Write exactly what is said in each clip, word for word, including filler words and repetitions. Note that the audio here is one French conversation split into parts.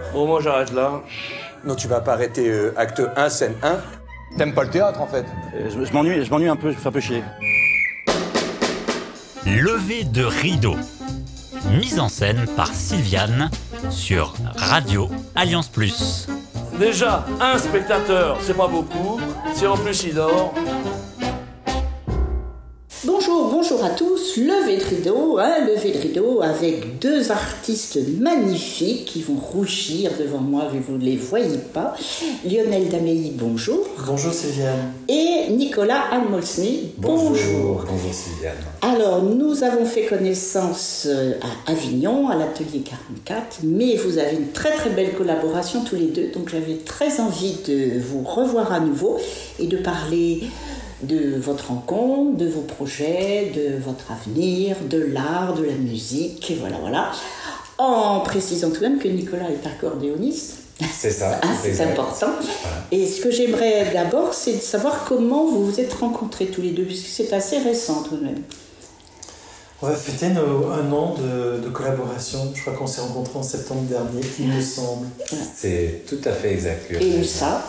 Bon, moi j'arrête là. Non, tu vas pas arrêter euh, acte un, scène un. T'aimes pas le théâtre, en fait. Euh, je, je m'ennuie, je m'ennuie un peu, je me fais un peu chier. Lever de rideau. Mise en scène par Sylviane sur Radio Alliance Plus. Déjà, un spectateur, c'est pas beaucoup. Si en plus il dort. Bonjour, bonjour à tous. Lever de rideau, hein, lever de rideau avec deux artistes magnifiques qui vont rougir devant moi, vous ne les voyez pas. Lionel Daméi, bonjour. Bonjour Sylviane. Et Nicolas Almolsny, bonjour. Bonjour, bonjour Sylviane. Alors, nous avons fait connaissance à Avignon, à l'Atelier quarante-quatre, mais vous avez une très très belle collaboration tous les deux, donc j'avais très envie de vous revoir à nouveau et de parler de votre rencontre, de vos projets, de votre avenir, de l'art, de la musique, et voilà, voilà. En précisant tout de même que Nicolas est accordéoniste. C'est ça. Ah, c'est exact. important. Voilà. Et ce que j'aimerais d'abord, c'est de savoir comment vous vous êtes rencontrés tous les deux, puisque c'est assez récent tout de même. On va fêter nos, un an de, de collaboration. Je crois qu'on s'est rencontrés en septembre dernier, il me semble. C'est tout à fait exact. Et où ça?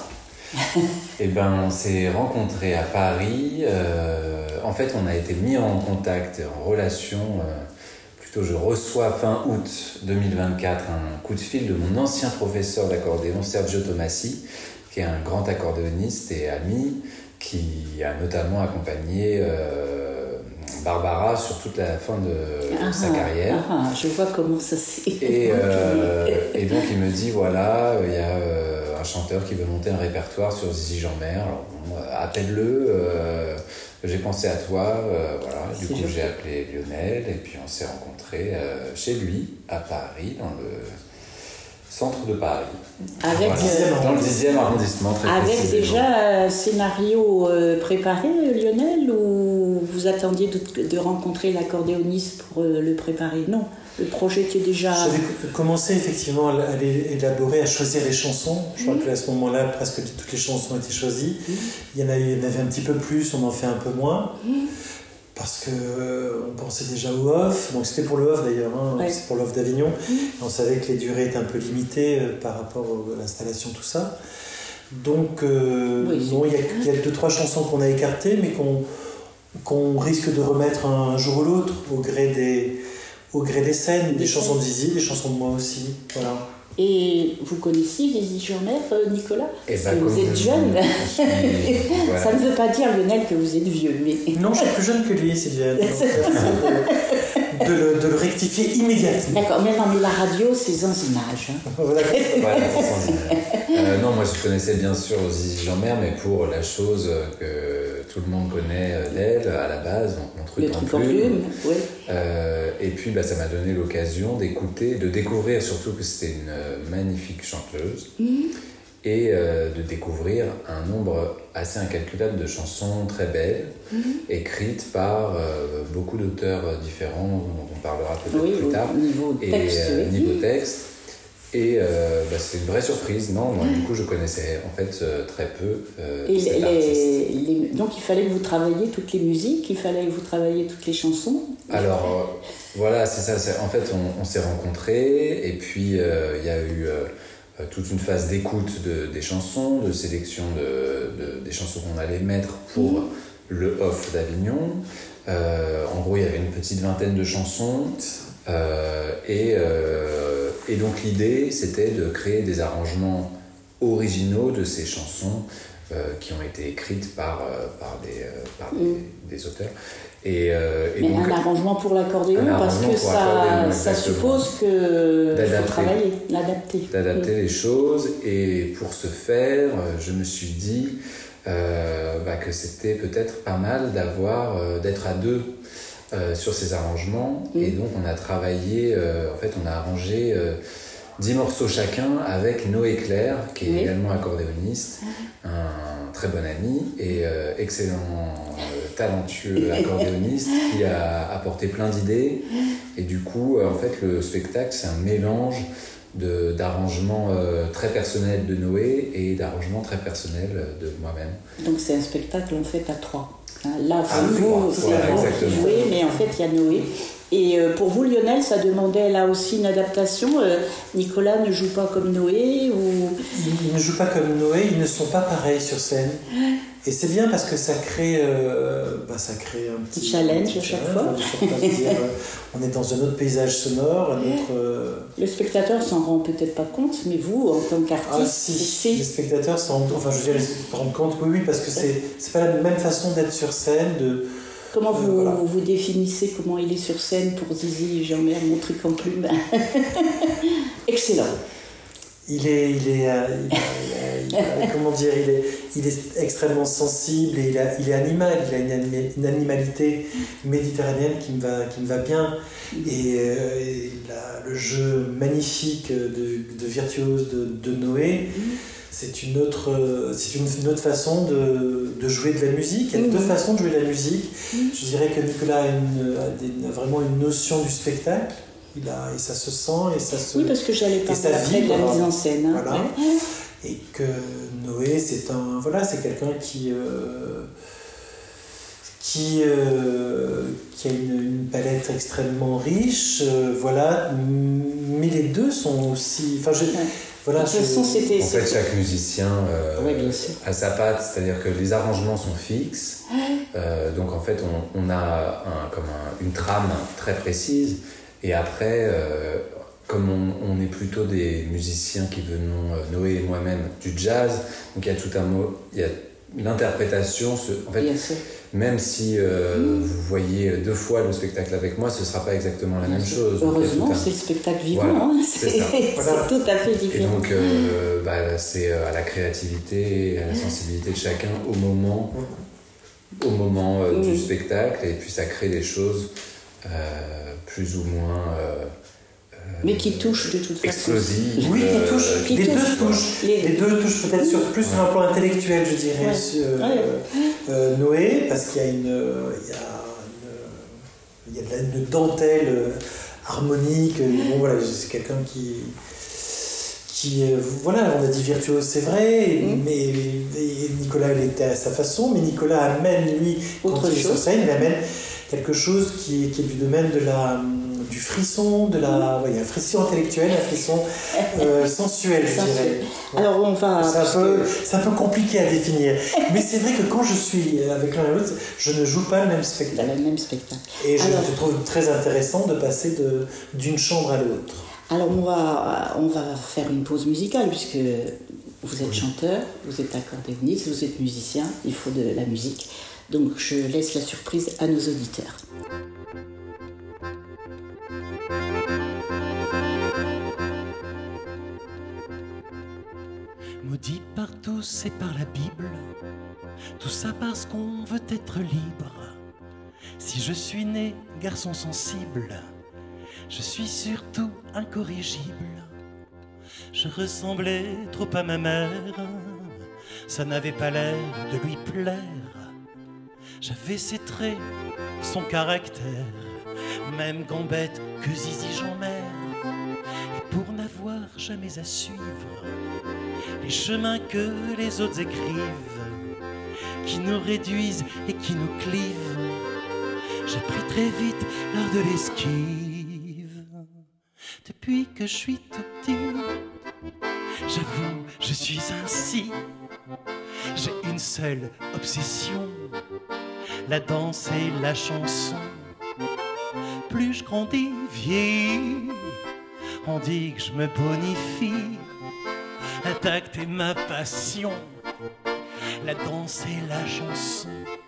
Eh ben, on s'est rencontrés à Paris. Euh, en fait, on a été mis en contact, en relation. Euh, plutôt, je reçois fin août deux mille vingt-quatre un coup de fil de mon ancien professeur d'accordéon, Sergio Tomassi, qui est un grand accordéoniste et ami, qui a notamment accompagné euh, Barbara sur toute la fin de, ah, de sa carrière. Ah, je vois comment ça s'est... Et, euh, et donc, il me dit, voilà, il y a... Euh, un chanteur qui veut monter un répertoire sur Zizi Jeanmaire, alors bon, euh, appelle-le, euh, j'ai pensé à toi, euh, voilà, du coup j'ai appelé Lionel et puis on s'est rencontrés euh, chez lui, à Paris, dans le centre de Paris. Avec voilà, euh, dans le dixième arrondissement, très avec précisément. déjà un scénario euh, préparé, Lionel, ou vous attendiez de, de rencontrer l'accordéoniste pour euh, le préparer? Non, le projet était déjà... J'avais commencé effectivement à élaborer, à choisir les chansons. Je crois mmh. qu'à ce moment-là, presque toutes les chansons ont été choisies. Mmh. Il y en avait, il y en avait un petit peu plus, on en fait un peu moins. Mmh. Parce qu'on euh, pensait déjà au off, donc c'était pour le off d'ailleurs, hein, ouais. c'est pour l'off d'Avignon. Mmh. On savait que les durées étaient un peu limitées euh, par rapport à l'installation, tout ça. Donc, euh, oui, bon, il y a, il y a deux, trois chansons qu'on a écartées, mais qu'on, qu'on risque de remettre un, un jour ou l'autre au gré des, au gré des scènes, des, des chansons de Zizi, des chansons de moi aussi. Voilà. Et vous connaissiez Zizi Jeanmaire, Nicolas? Et Parce que vous êtes jeune. Suis... Voilà. Ça ne veut pas dire, Lionel, que vous êtes vieux. Mais... Non, je suis plus jeune que lui, Sylviane. de, de, le, de le rectifier immédiatement. D'accord, mais non, mais la radio, c'est sans image. Hein. Voilà, voilà c'est sans image. Euh, non, moi je connaissais bien sûr Zizi Jeanmaire, mais pour la chose que tout le monde connaît d'elle, à la base, donc mon truc le en truc plume. En plume oui. euh, et puis bah, ça m'a donné l'occasion d'écouter, de découvrir surtout que c'était une magnifique chanteuse mmh. et euh, de découvrir un nombre assez incalculable de chansons très belles mmh. écrites par euh, beaucoup d'auteurs différents dont on parlera peut-être oui, plus oui, tard niveau et texte, euh, oui. niveau texte et euh, bah, c'est une vraie surprise. Non, moi, du coup je connaissais en fait euh, très peu euh, et cet les, artiste. Les, donc il fallait que vous travailliez toutes les musiques, il fallait que vous travailliez toutes les chansons. Alors euh, voilà, c'est ça, c'est, en fait on, on s'est rencontrés et puis il euh, y a eu euh, toute une phase d'écoute de, des chansons, de sélection de, de, des chansons qu'on allait mettre pour mmh. le off d'Avignon. Euh, en gros il y avait une petite vingtaine de chansons euh, et, euh, et donc l'idée c'était de créer des arrangements originaux de ces chansons euh, qui ont été écrites par, euh, par, des, euh, par mmh. des, des auteurs. Et, euh, et mais donc, un arrangement pour l'accordéon, parce que ça, ça suppose que faut travailler, l'adapter. D'adapter oui. les choses, et pour ce faire, je me suis dit euh, bah, que c'était peut-être pas mal d'avoir, euh, d'être à deux euh, sur ces arrangements, mm. et donc on a travaillé, euh, en fait on a arrangé euh, dix morceaux chacun avec Noé Claire, qui est oui. également accordéoniste, un très bon ami et euh, excellent, euh, talentueux accordéoniste qui a apporté plein d'idées. Et du coup, euh, en fait, le spectacle, c'est un mélange de, d'arrangements euh, très personnels de Noé et d'arrangements très personnels de moi-même. Donc c'est un spectacle en fait à trois. Hein, là, ah, vous, vous, c'est voilà, vous qui jouez, mais en fait, il y a Noé. Et euh, pour vous, Lionel, ça demandait là aussi une adaptation. Euh, Nicolas ne joue pas comme Noé ou... Ils ne jouent pas comme Noé, ils ne sont pas pareils sur scène. Et c'est bien parce que ça crée, euh, bah, ça crée un petit challenge un petit à chaque challenge, fois. dire, euh, on est dans un autre paysage sonore, un autre. Euh... Le spectateur s'en rend peut-être pas compte, mais vous, en tant qu'artiste, ah, si. si. Les spectateurs s'en rendent, enfin, je veux dire, ils se rendent compte, oui, oui, parce que c'est, c'est pas la même façon d'être sur scène, de. Comment vous, euh, voilà. vous définissez comment il est sur scène pour Zizi Jean-Mer, mon truc en plume? Excellent. Il est, il est, euh, il a, il a, il a, comment dire, il est, il est extrêmement sensible et il, a, il est animal, il a une, anima, une animalité méditerranéenne qui me va, qui me va bien. Et, euh, et la, le jeu magnifique de, de virtuose de, de Noé, c'est une autre, c'est une, une autre façon de, de jouer de la musique. Il y a deux façons de jouer de la musique. Je dirais que Nicolas a, une, a, des, a vraiment une notion du spectacle. Il a, et ça se sent et ça se... Oui, parce que j'allais parler après de la mise en scène. Hein. Voilà. Ouais. Et que Noé, c'est un... Voilà, c'est quelqu'un qui... Euh, qui, euh, qui a une, une palette extrêmement riche. Euh, voilà. Mais les deux sont aussi... Enfin, je... Ouais. Voilà, de toute façon, c'était... En fait, chaque musicien euh, oui, bien sûr. a sa patte, c'est-à-dire que les arrangements sont fixes. Euh, donc, en fait, on, on a un, comme un, une trame très précise. Et après, euh, comme on, on est plutôt des musiciens qui venons, euh, Noé et moi-même, du jazz, donc il y a tout un mot, il y a l'interprétation. Ce, en fait, même si euh, mmh. vous voyez deux fois le spectacle avec moi, ce ne sera pas exactement la Bien même sûr. chose. Heureusement, un... c'est le spectacle vivant, voilà, hein. c'est, c'est, c'est voilà. tout à fait différent. Et donc, euh, bah, c'est à la créativité et à la sensibilité de chacun au moment, au moment euh, mmh. du spectacle, et puis ça crée des choses. Euh, plus ou moins euh, mais qui touchent de toute façon explosives. Oui, qui touchent. Qui les, touche, deux touchent. Les... les deux touchent peut-être sur, plus ouais. sur un plan intellectuel, je dirais. Ouais. Sur, euh, ouais. euh, Noé, parce qu'il y a une, il y a une, il y a de la, une dentelle harmonique. Bon voilà, c'est quelqu'un qui, qui, voilà, on a dit virtuose, c'est vrai, mmh. mais et Nicolas, il était à sa façon, mais Nicolas amène lui, autre quand il est chose. sur scène, il amène quelque chose qui, qui est du domaine de la, du frisson, de la, ouais, il y a un frisson intellectuel, un frisson euh, sensuel, je dirais. Alors on va... C'est un, peu, c'est un peu compliqué à définir. Mais c'est vrai que quand je suis avec l'un et l'autre, je ne joue pas le même spectacle. Le même spectacle. Et je Alors, trouve très intéressant de passer de, d'une chambre à l'autre. Alors on va, on va faire une pause musicale, puisque vous êtes oui. chanteur, vous êtes accordéoniste, vous êtes musicien, il faut de la musique. Donc je laisse la surprise à nos auditeurs. Maudit par tous et par la Bible, tout ça parce qu'on veut être libre. Si je suis né garçon sensible, je suis surtout incorrigible. Je ressemblais trop à ma mère, ça n'avait pas l'air de lui plaire. J'avais ses traits, son caractère, même gambette que Zizi Jean-Mer. Et pour n'avoir jamais à suivre les chemins que les autres écrivent, qui nous réduisent et qui nous clivent, j'ai appris très vite l'art de l'esquive. Depuis que je suis tout petit, j'avoue, je suis ainsi. J'ai une seule obsession, la danse et la chanson. Plus je grandis, vieillis, on dit que je me bonifie. Intact est ma passion, la danse et la chanson.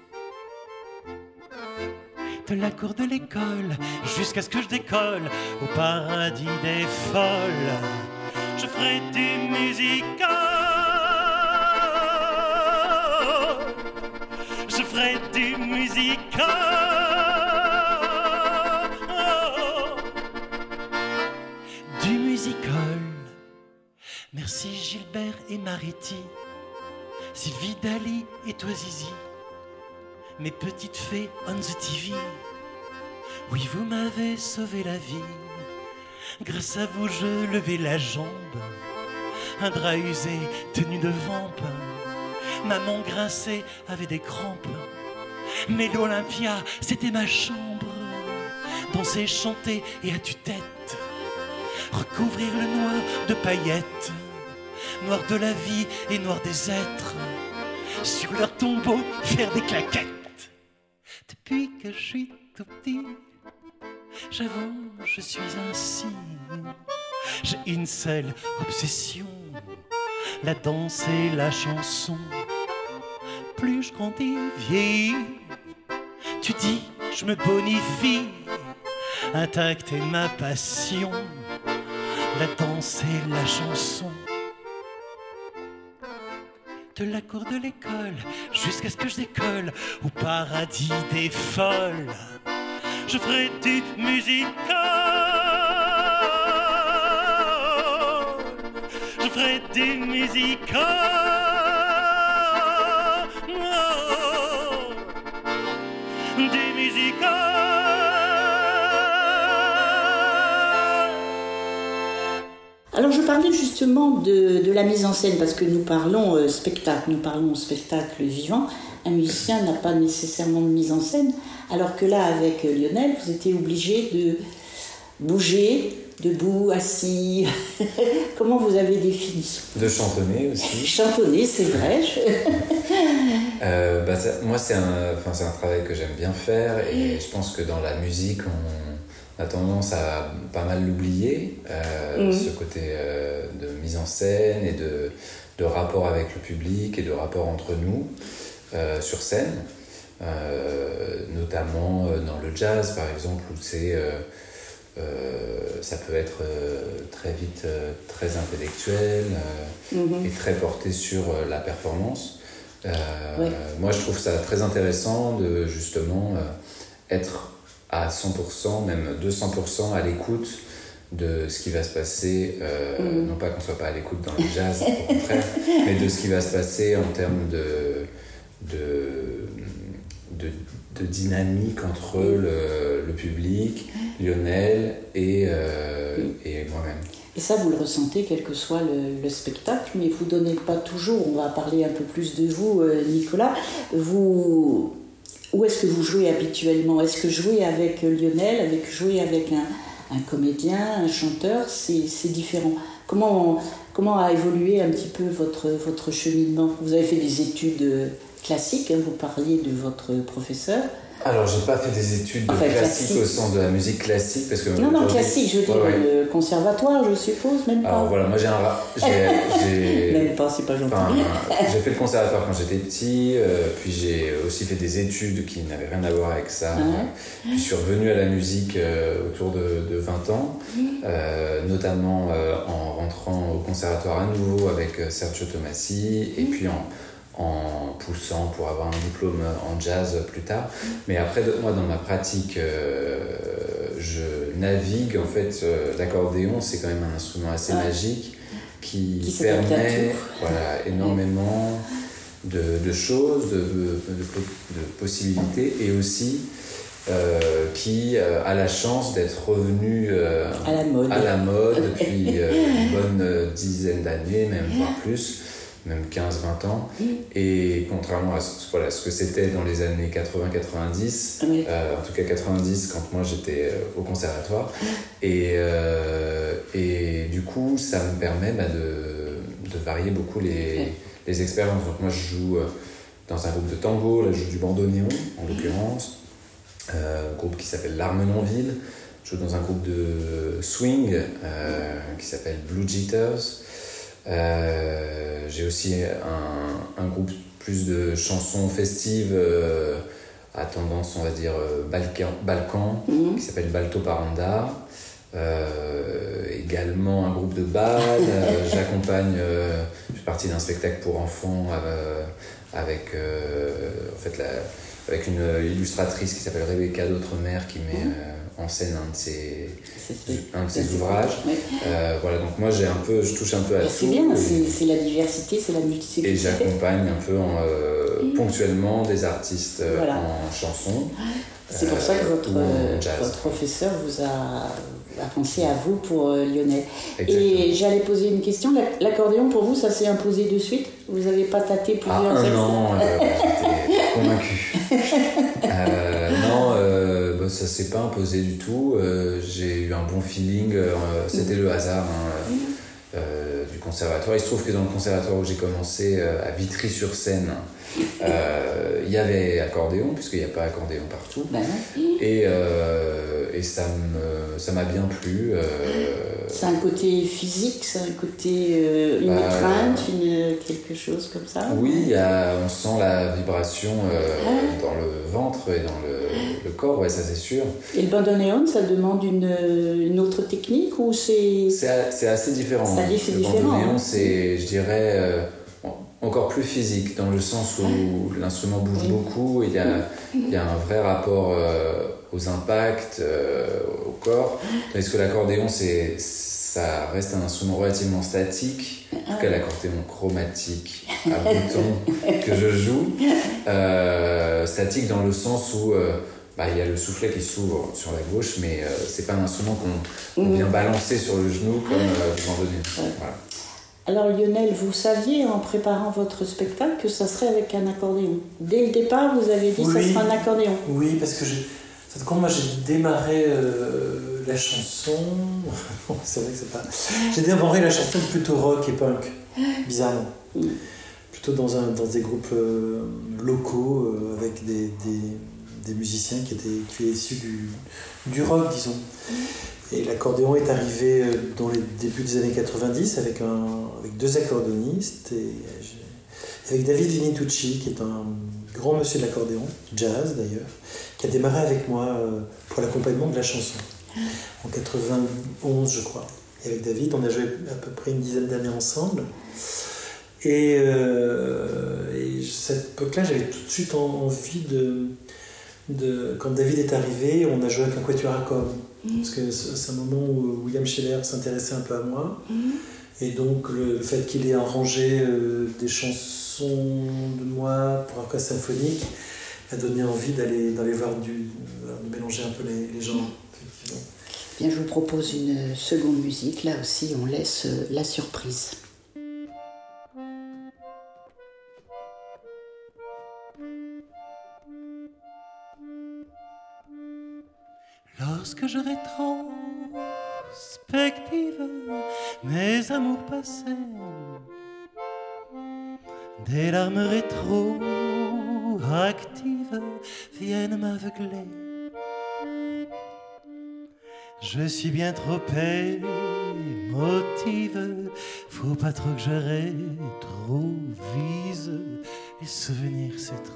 De la cour de l'école jusqu'à ce que je décolle au paradis des folles, je ferai du musical. Je ferai du musical. Du musical. Merci Gilbert et Mariti, Sylvie Dali et toi Zizi, mes petites fées on the T V. Oui, vous m'avez sauvé la vie. Grâce à vous, je levais la jambe. Un drap usé, tenu de vampe. Maman grinçait, avait des crampes. Mais l'Olympia, c'était ma chambre. danser, chanter et à tue-tête, recouvrir le noir de paillettes, noir de la vie et noir des êtres, sur leur tombeau faire des claquettes. Depuis que je suis tout petit, j'avoue, je suis ainsi. J'ai une seule obsession, la danse et la chanson. Plus je grandis, vieillis, tu dis, je me bonifie. Intacte est ma passion, la danse et la chanson. De la cour de l'école jusqu'à ce que je décolle au paradis des folles, je ferai du musical. Je ferai du musical. Oh, du musical. Alors je parlais justement de, de la mise en scène parce que nous parlons euh, spectacle, nous parlons spectacle vivant. Un musicien n'a pas nécessairement de mise en scène, alors que là avec euh, Lionel, vous étiez obligé de bouger, debout, assis. Comment vous avez défini ? De chantonner aussi. Chantonner, c'est vrai. euh, bah, ça, moi, c'est un, enfin, c'est un travail que j'aime bien faire et je pense que dans la musique, on a tendance à pas mal l'oublier, euh, mmh. ce côté euh, de mise en scène et de, de rapport avec le public et de rapport entre nous euh, sur scène, euh, notamment dans le jazz par exemple, où c'est, euh, euh, ça peut être euh, très vite euh, très intellectuel euh, mmh. et très porté sur euh, la performance. Euh, ouais. Moi je trouve ça très intéressant de justement euh, être à cent pour cent, même deux cents pour cent à l'écoute de ce qui va se passer, euh, mmh. non pas qu'on ne soit pas à l'écoute dans le jazz, au contraire, mais de ce qui va se passer en termes de, de, de, de dynamique entre le, le public, Lionel et, euh, mmh. et moi-même. Et ça, vous le ressentez quel que soit le, le spectacle, mais vous ne donnez pas toujours, on va parler un peu plus de vous, Nicolas, vous... Où est-ce que vous jouez habituellement ? Est-ce que jouer avec Lionel, avec jouer avec un, un comédien, un chanteur, c'est, c'est différent ? Comment, comment a évolué un petit peu votre, votre cheminement ? Vous avez fait des études classiques, hein, vous parliez de votre professeur. Alors, j'ai pas fait des études enfin, classiques classique. Au sens de la musique classique, parce que... Non, non, classique, je veux dire, ouais, ouais. Le conservatoire, je suppose, même pas. Alors voilà, moi j'ai un... J'ai, j'ai... Même pas, c'est pas gentil. Enfin, j'ai fait le conservatoire quand j'étais petit, euh, puis j'ai aussi fait des études qui n'avaient rien à voir avec ça. Ah. Puis je suis revenu à la musique euh, autour de, de vingt ans, euh, notamment euh, en rentrant au conservatoire à nouveau avec euh, Sergio Tomassi, et puis en... en poussant pour avoir un diplôme en jazz plus tard. Mais après, moi, dans ma pratique, euh, je navigue, en fait, euh, l'accordéon, c'est quand même un instrument assez ouais. magique qui, qui permet voilà, énormément de, de choses, de, de, de, de possibilités, et aussi euh, qui euh, a la chance d'être revenu euh, à la mode, à la mode depuis euh, une bonne dizaine d'années, même voire plus, même quinze vingt ans, mmh. et contrairement à ce, voilà, ce que c'était dans les années quatre-vingts quatre-vingt-dix, oui. euh, en tout cas quatre-vingt-dix quand moi j'étais euh, au conservatoire, mmh. et, euh, et du coup ça me permet bah, de, de varier beaucoup les, mmh. les expériences. Donc moi je joue euh, dans un groupe de tango, là je joue du bandoneon en l'occurrence, euh, un groupe qui s'appelle l'Armenonville, je joue dans un groupe de swing euh, qui s'appelle Blue Jitters. Euh, j'ai aussi un, un groupe plus de chansons festives euh, à tendance, on va dire, Balkan, Balkan mmh. qui s'appelle Balto Paranda. Euh, également un groupe de bal. euh, j'accompagne, euh, je suis partie d'un spectacle pour enfants euh, avec, euh, en fait, la, avec une illustratrice qui s'appelle Rebecca d'Outremer qui met mmh. euh, en scène un de ses, un de ses ouvrages. Oui. Euh, voilà, donc moi j'ai un peu, je touche un peu à c'est tout. C'est bien, c'est, c'est la diversité, c'est la multiplicité. Et j'accompagne un peu en, euh, mmh. ponctuellement des artistes euh, voilà. en chanson. C'est pour ça que votre, euh, votre professeur vous a, a pensé à vous pour euh, Lionel. Exactement. Et j'allais poser une question. L'accordéon, pour vous, ça s'est imposé de suite ? Vous n'avez pas tâté plusieurs ah, un an, euh, j'étais convaincu. euh, non, euh, bah, ça s'est pas imposé du tout. Euh, j'ai eu un bon feeling. Euh, c'était le hasard hein, euh, du conservatoire. Il se trouve que dans le conservatoire où j'ai commencé, euh, à Vitry-sur-Seine, euh, il y avait accordéon, puisqu'il n'y a pas accordéon partout. Ben, et, euh, et ça me, ça m'a bien plu. Euh, c'est un côté physique, c'est un côté euh, une bah, étreinte, une, quelque chose comme ça. Oui, y a, on sent la vibration euh, ah. dans le ventre et dans le, le corps, ouais, ça c'est sûr. Et le bandoneon, ça demande une, une autre technique ou c'est... C'est, c'est assez différent. Ça dit, c'est le différent. bandoneon, Hein. c'est, je dirais, euh, encore plus physique, dans le sens où l'instrument bouge oui. beaucoup, il y a, il y a un vrai rapport euh, aux impacts, euh, au corps, tandis que l'accordéon, c'est, ça reste un instrument relativement statique, en tout cas l'accordéon chromatique à boutons que je joue, euh, statique dans le sens où euh, bah, il y a le soufflet qui s'ouvre sur la gauche, mais euh, c'est pas un instrument qu'on, qu'on vient balancer sur le genou comme euh, le bandoneon. Voilà. Alors Lionel, vous saviez en préparant votre spectacle que ça serait avec un accordéon. Dès le départ, vous avez dit que oui, ça serait un accordéon. Oui, parce que j'ai, quand moi j'ai démarré euh, la chanson, c'est vrai que c'est pas... J'ai démarré la chanson plutôt rock et punk, bizarrement. Mm. Plutôt dans, un, dans des groupes euh, locaux euh, avec des, des, des musiciens qui étaient, qui étaient issus du, du rock, disons. Mm. Et l'accordéon est arrivé dans les débuts des années quatre-vingt-dix avec, un, avec deux accordéonistes et avec David Vinitucci qui est un grand monsieur de l'accordéon, jazz d'ailleurs, qui a démarré avec moi pour l'accompagnement de la chanson en quatre-vingt-onze je crois. Et avec David on a joué à peu près une dizaine d'années ensemble et, euh, et cette époque-là j'avais tout de suite envie de, de... Quand David est arrivé on a joué avec un quatuor à cordes. Parce que c'est un moment où William Scheller s'intéressait un peu à moi. Mmh. Et donc le, le fait qu'il ait arrangé euh, des chansons de moi pour orchestre symphonique a donné envie d'aller, d'aller voir du... de mélanger un peu les, les genres. Bien, je vous propose une seconde musique. Là aussi, on laisse la surprise. Lorsque je rétrospective mes amours passés, des larmes rétroactives viennent m'aveugler. Je suis bien trop émotive, faut pas trop que je rétrovise, les souvenirs c'est trop.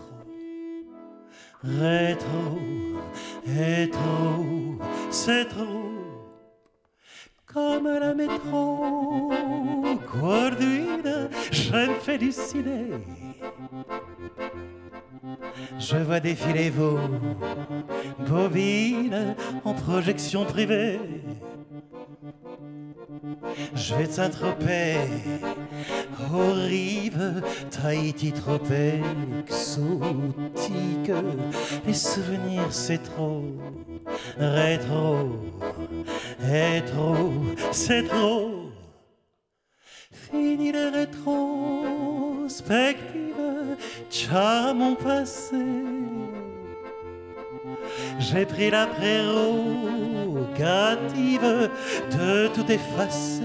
Rétro, rétro, c'est trop. Comme la métro, Corduine, je me fais du ciné. Je vois défiler vos bobines en projection privée. Je vais de Saint-Tropez aux rives, Tahiti trop exotique. Les souvenirs c'est trop, rétro, rétro, c'est trop. Fini les rétrospectives, tcha mon passé. J'ai pris la prérogative de tout effacer.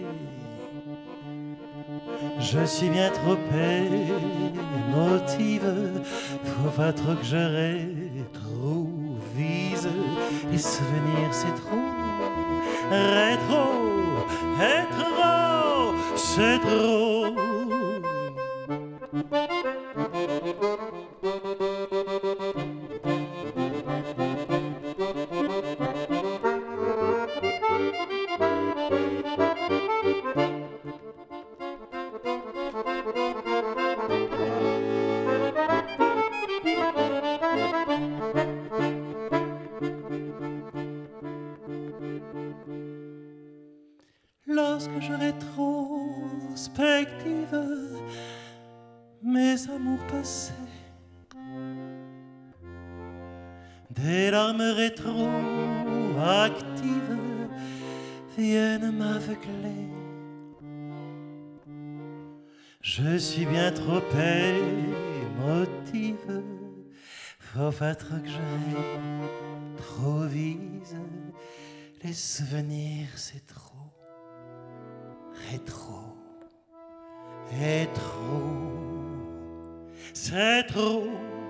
Je suis bien trop émotive, faut pas trop que je rétrovise. Les souvenirs c'est trop, rétro, rétro, c'est trop. Lorsque je rétrospective mes amours passés, des larmes rétroactives viennent m'aveugler. Je suis bien trop émotive, Faut pas trop que je trop vise. Les souvenirs, c'est trop rétro. Et trop, c'est trop.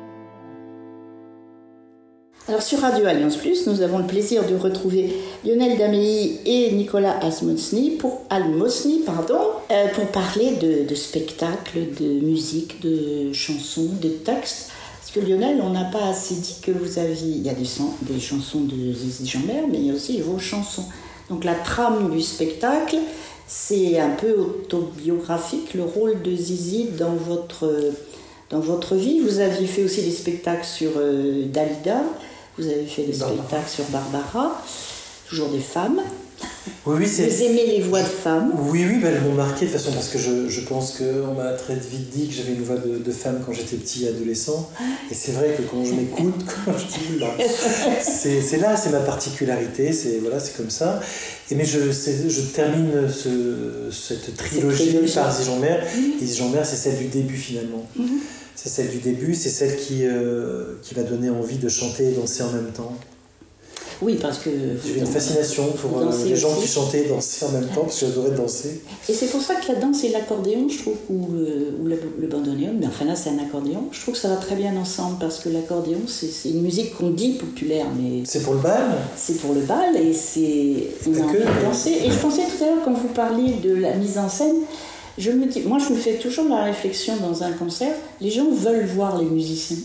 Alors sur Radio Alliance Plus, nous avons le plaisir de retrouver Lionel Damilly et Nicolas Almosny pour, Almosny, pardon, euh, pour parler de, de spectacles, de musique, de chansons, de textes. Parce que Lionel, on n'a pas assez dit que vous aviez... Il y a des, des chansons de Zizi Jeanmaire, mais il y a aussi vos chansons. Donc la trame du spectacle, c'est un peu autobiographique, le rôle de Zizi dans votre, dans votre vie. Vous aviez fait aussi des spectacles sur euh, Dalida. Vous avez fait des Barbara. spectacles sur Barbara, toujours des femmes. Oui, oui, c'est... Vous aimez les voix de femmes? Oui, oui, bah, elles m'ont marqué de toute façon parce que je, je pense qu'on m'a très vite dit que j'avais une voix de, de femme quand j'étais petit adolescent. Et c'est vrai que quand je m'écoute, quand je dis là, c'est, c'est là, c'est ma particularité, c'est, voilà, c'est comme ça. Et mais je, c'est, je termine ce, cette trilogie, trilogie. par Zizi Jeanmaire. Mmh. Et Zizi Jeanmaire, c'est celle du début finalement. Mmh. C'est celle du début, c'est celle qui, euh, qui m'a donné envie de chanter et danser en même temps. Oui, parce que... J'ai une fascination pour euh, les gens aussi. qui chantaient et dansaient en même temps, parce que j'adorais danser. Et c'est pour ça que la danse et l'accordéon, je trouve, ou le, ou le, le bandoneon, mais enfin là c'est un accordéon, je trouve que ça va très bien ensemble, parce que l'accordéon, c'est, c'est une musique qu'on dit populaire, mais... C'est pour le bal. C'est pour le bal, et c'est... c'est on a envie que, de danser. Et je pensais tout à l'heure, quand vous parliez de la mise en scène, je me dis, moi je me fais toujours la réflexion dans un concert, les gens veulent voir les musiciens,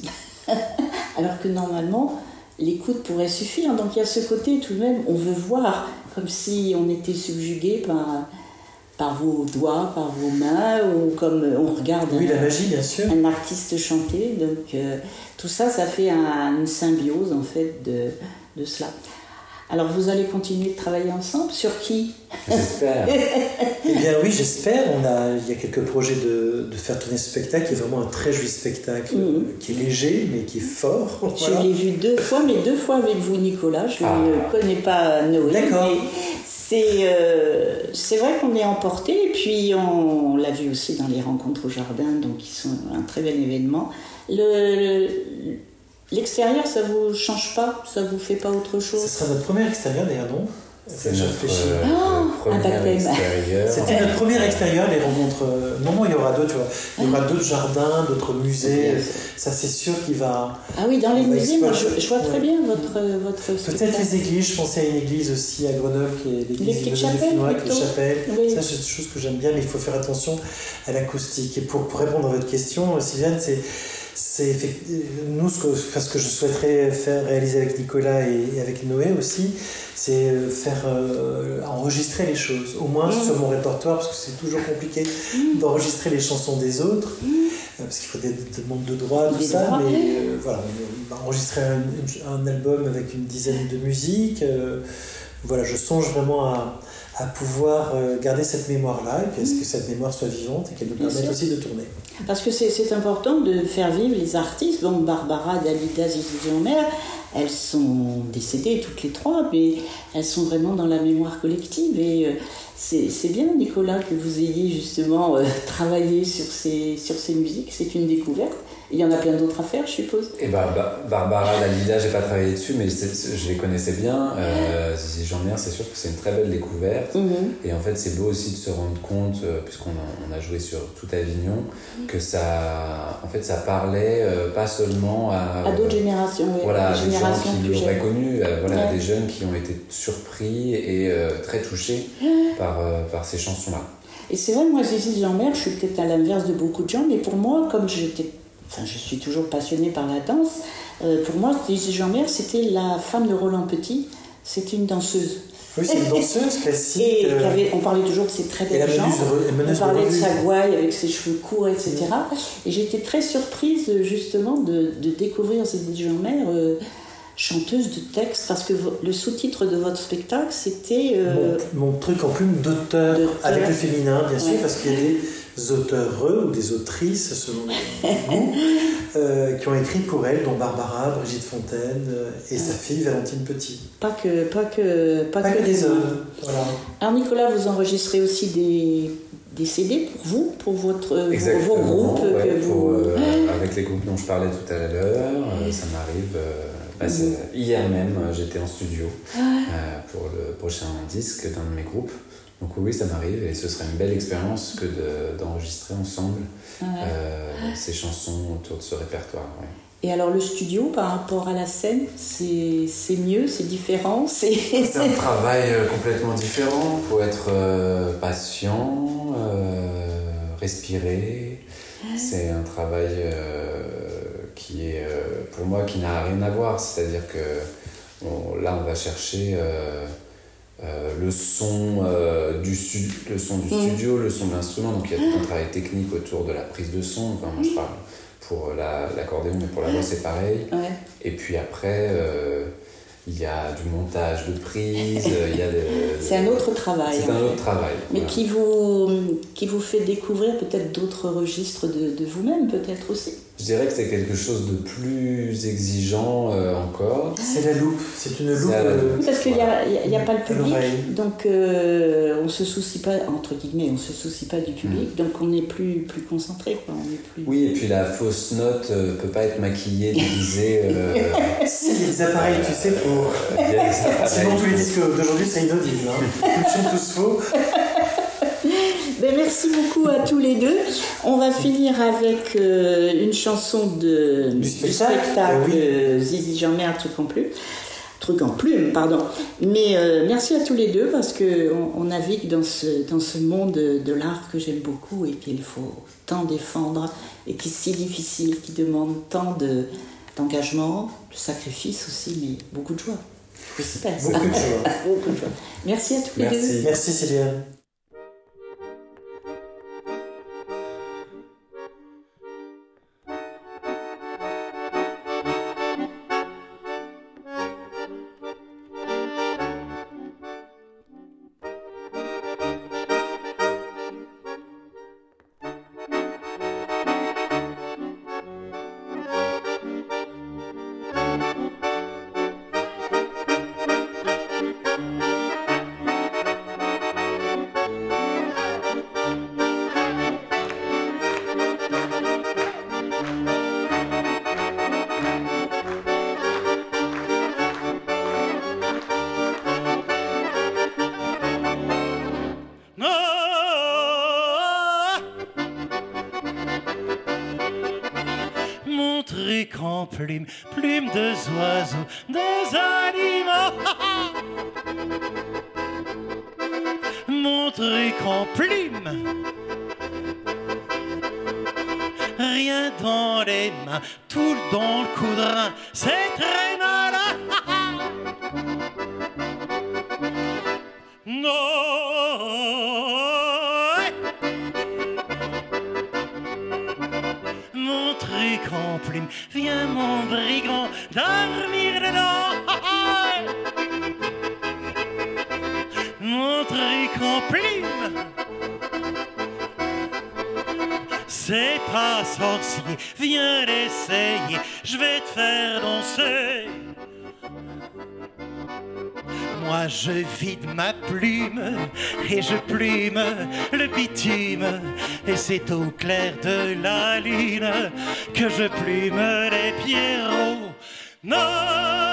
alors que normalement l'écoute pourrait suffire. Donc il y a ce côté tout de même, on veut voir, comme si on était subjugué par, par vos doigts, par vos mains, ou comme on regarde oui, un, la magie, bien sûr. un artiste chanter. Donc euh, tout ça, ça fait un, une symbiose en fait de, de cela. Alors vous allez continuer de travailler ensemble, sur qui? J'espère. Eh bien oui, j'espère. On a, il y a quelques projets de, de faire tourner ce spectacle, qui est vraiment un très joli spectacle, mmh. qui est léger, mais qui est fort. Je voilà. l'ai vu deux fois, mais deux fois avec vous, Nicolas. Je ah. ne connais pas Noé. D'accord. Mais c'est, euh, c'est vrai qu'on est emporté, et puis on, on l'a vu aussi dans les rencontres au jardin, donc qui sont un très bel événement. Le... L'extérieur, ça vous change pas? Ça vous fait pas autre chose? Ce sera notre premier extérieur d'ailleurs, non? C'est notre euh, oh, premier extérieur. C'était notre premier extérieur, les rencontres. Non, non, il y aura d'autres, tu vois. Il y aura d'autres jardins, d'autres musées. Ça, c'est sûr qu'il va. Ah oui, dans les musées, moi, je, je vois très bien votre, votre Peut-être spectacle. les églises. Je pensais à une église aussi à Grenoble, qui est l'église de Finnois, avec les chapelles. Oui. Ça, c'est des choses que j'aime bien, mais il faut faire attention à l'acoustique. Et pour, pour répondre à votre question, Sylviane, c'est. C'est nous ce que, enfin, ce que je souhaiterais faire réaliser avec Nicolas et, et avec Noé aussi, c'est faire euh, enregistrer les choses, au moins mmh. sur mon répertoire, parce que c'est toujours compliqué mmh. d'enregistrer les chansons des autres, mmh. euh, parce qu'il faut des, des demandes de droits, tout des ça, droits. mais euh, voilà, on va enregistrer un, un album avec une dizaine de musiques. Euh, voilà, je songe vraiment à, à pouvoir garder cette mémoire-là, et puis à ce que cette mémoire soit vivante et qu'elle nous permette aussi de tourner. Parce que c'est, c'est important de faire vivre les artistes. Bon, Barbara, Dalida, Zizi Jeanmaire, elles sont décédées toutes les trois, mais elles sont vraiment dans la mémoire collective. Et euh, c'est, c'est bien, Nicolas, que vous ayez justement euh, travaillé sur ces, sur ces musiques. C'est une découverte. Il y en a plein d'autres à faire, je suppose. Et bah, bah, Barbara, Dalida, j'ai pas travaillé dessus, mais c'est, c'est, je les connaissais bien. Euh, Zizi Jeanmaire, c'est sûr que c'est une très belle découverte. Mm-hmm. Et en fait, c'est beau aussi de se rendre compte, euh, puisqu'on a, on a joué sur tout Avignon, mm-hmm. que ça, en fait, ça parlait euh, pas seulement à, à d'autres générations, oui. Voilà, des gens qui l'auraient connu, euh, voilà, ouais. des jeunes qui ont été surpris et euh, très touchés ouais. par, euh, par ces chansons-là. Et c'est vrai, moi, Zizi Jeanmaire, je suis peut-être à l'inverse de beaucoup de gens, mais pour moi, comme j'étais Enfin, je suis toujours passionnée par la danse. Euh, pour moi, Zizi Jeanmaire, c'était la femme de Roland Petit. C'était une danseuse. Oui, c'est une danseuse classique. Et euh... avait, on parlait toujours de ses très belles jambes. On parlait de sa gouaille avec ses cheveux courts, et cetera. Mmh. Et j'étais très surprise, justement, de, de découvrir Zizi Jeanmaire, euh, chanteuse de texte, parce que le sous-titre de votre spectacle, c'était... Euh... Mon, mon truc en plume d'auteur, d'auteur, avec le féminin, bien sûr, ouais. parce qu'il y a des auteurs ou des autrices, selon les goûts, euh, qui ont écrit pour elle, dont Barbara, Brigitte Fontaine euh, et ouais. sa fille Valentine Petit. Pas que, pas que, pas pas que, que des hommes. Voilà. Alors Nicolas, vous enregistrez aussi des, des C D pour vous, pour votre, Exactement, vos, vos groupes ouais, que pour, vous... euh, avec les groupes dont je parlais tout à l'heure, euh, ça m'arrive. Euh, bah, mmh. Hier même, j'étais en studio euh, pour le prochain disque d'un de mes groupes. Donc oui, ça m'arrive et ce serait une belle expérience que de, d'enregistrer ensemble ouais. euh, ces chansons autour de ce répertoire. Ouais. Et alors le studio par rapport à la scène, c'est, c'est mieux, c'est différent c'est... c'est un travail complètement différent. Il faut être euh, patient, euh, respirer. C'est un travail euh, qui est, euh, pour moi, qui n'a rien à voir. C'est-à-dire que on, là, on va chercher euh, euh, le son, euh, du, stu- le son du studio, mmh. le son de l'instrument. Donc il y a tout un travail technique autour de la prise de son. Enfin, moi, je parle pour la, l'accordéon, mais pour la voix, c'est pareil. Ouais. Et puis après, euh, il y a du montage de prise, il y a des, c'est un autre travail. C'est un fait. autre travail. Mais voilà. qui, vous, qui vous fait découvrir peut-être d'autres registres de, de vous-même, peut-être aussi. Je dirais que c'est quelque chose de plus exigeant euh, encore. C'est la loupe, c'est une loupe. C'est loupe. Oui, parce qu'il n'y a, y a, y a pas le public, donc euh, on ne se soucie pas, entre guillemets, on ne se soucie pas du public, mmh. donc on est plus, plus concentré. Quoi, on est plus... Oui, et puis la fausse note ne euh, peut pas être maquillée, déguisée. Euh, si, il y a des appareils, euh, tu sais, pour... Euh, sinon tous les disques d'aujourd'hui, c'est inaudible. Hein. Ils sont tous faux. Ben, merci beaucoup à tous les deux. On va finir avec euh, une chanson de, du spectacle, du spectacle oui. euh, Zizi j'en mets un truc en plume. Truc en plume, pardon. Mais euh, merci à tous les deux parce qu'on on navigue dans ce, dans ce monde de l'art que j'aime beaucoup et qu'il faut tant défendre et qui est si difficile, qui demande tant de, d'engagement, de sacrifice aussi, mais beaucoup de joie. Beaucoup de joie. Beaucoup de joie. Merci à tous merci. les deux. Merci Céline. Plume, plume de oiseaux, des animaux. Mon truc en plume, rien dans les mains, tout dans le coudrin, c'est très malin. Non. Mon truc en plume, viens mon brigand dormir dedans. Mon truc en plume, c'est pas sorcier, viens l'essayer, je vais te faire danser. Moi je vide ma plume et je plume le bitume, et c'est au clair de la lune que je plume les pierrots. Non.